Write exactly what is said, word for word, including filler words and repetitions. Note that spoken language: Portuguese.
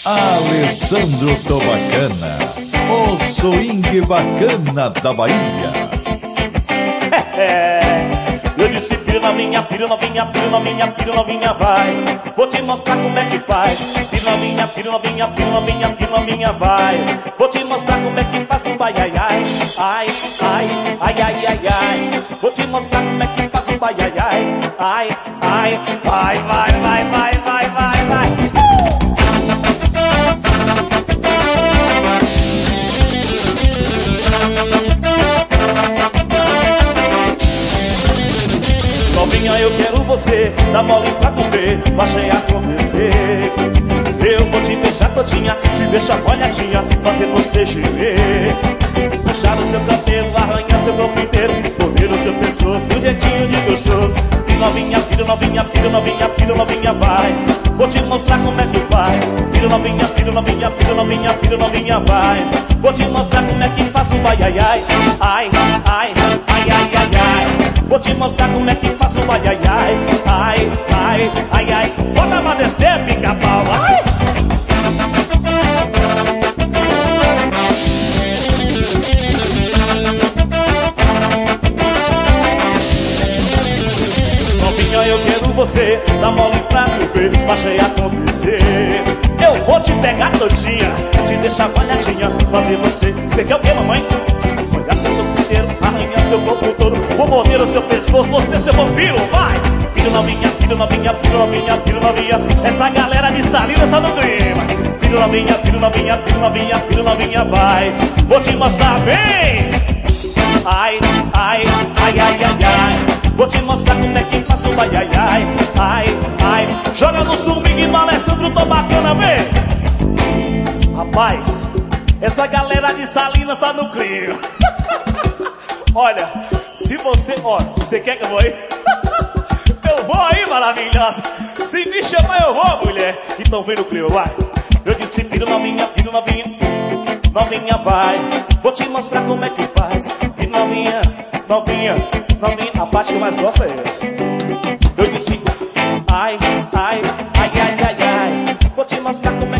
Alessandro Tobacana, o swing bacana da Bahia. Eu disse, filho novinha, filho novinha, filho novinha, filho novinha, vai. Vou te mostrar como é que faz. Filho novinha, filho novinha, filho novinha, filho novinha, vai. Vou te mostrar como é que faz um vai, ai, ai. Ai, ai, ai, ai, ai, ai. Vou te mostrar como é que faz um vai, ai, ai. Ai, ai, vai, vai, vai, vai, vai, vai, vai. Novinha, eu quero você, dá mole pra tu ver, baixei acontecer. Eu vou te beijar todinha, te deixar molhadinha, fazer você gemer. Puxar o seu cabelo, arranhar seu corpo inteiro, morder o seu pescoço, que um jeitinho de gostoso. Filho novinha, filho novinha, filho novinha, filho novinha, vai. Vou te mostrar como é que faz. Filho novinha, filho novinha, filho novinha, filho novinha, vai. Vou te mostrar como é que faz um vai, ai, ai. Ai, ai, ai, ai, ai, ai. Vou te mostrar como é que faço um ai, ai, ai. Ai, ai, ai, ai. Bota pra descer, pica-pau, ai. Novinha, eu quero você, dá mole pra tu ver, baixei acontecer. Eu vou te pegar todinha, te deixar molhadinha, fazer você. Você quer o que, mamãe? Molhar seu corpo inteiro, arranhar seu corpo todo, vou morder o seu pescoço, você seu vampiro, vai! Filho novinha, filho novinha, filho novinha, filho novinha, essa galera de Salinas tá no clima. Filho novinha, filho novinha, filho novinha, filho novinha, vai. Vou te mostrar bem. Ai, ai, ai, ai, ai, ai. Vou te mostrar como é que faço, vai, ai, ai. Ai, ai, joga no swing do Alessandro Tobacana, vem. Rapaz, essa galera de Salinas tá no clima. Olha, se você... Ó, você quer que eu vou aí? Eu vou aí, maravilhosa. Se me chamar eu vou, mulher. Então vem no clima, vai. Eu disse, filho novinha, filho novinha, novinha, vai. Vou te mostrar como é que faz. Filho novinha, novinha, novinha. A parte que eu mais gosto é essa. Eu disse, ai, ai, ai, ai, ai, ai. Vou te mostrar como é